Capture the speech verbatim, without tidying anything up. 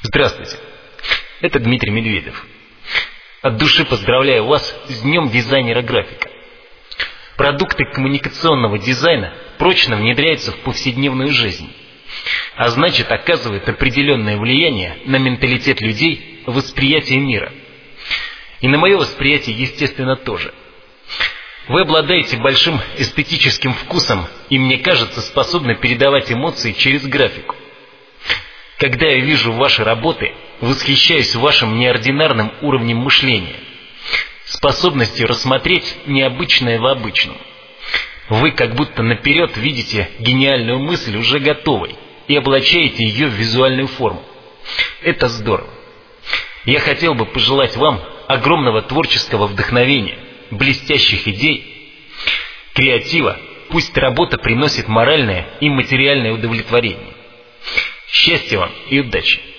Здравствуйте, это Дмитрий Медведев. От души поздравляю вас с Днем дизайнера графика. Продукты коммуникационного дизайна прочно внедряются в повседневную жизнь, а значит, оказывают определенное влияние на менталитет людей, восприятие мира. И на мое восприятие, естественно, тоже. Вы обладаете большим эстетическим вкусом и, мне кажется, способны передавать эмоции через графику. Когда я вижу ваши работы, восхищаюсь вашим неординарным уровнем мышления, способностью рассмотреть необычное в обычном. Вы как будто наперед видите гениальную мысль уже готовой и облачаете ее в визуальную форму. Это здорово. Я хотел бы пожелать вам огромного творческого вдохновения, блестящих идей, креатива. Пусть работа приносит моральное и материальное удовлетворение. Счастья вам и удачи!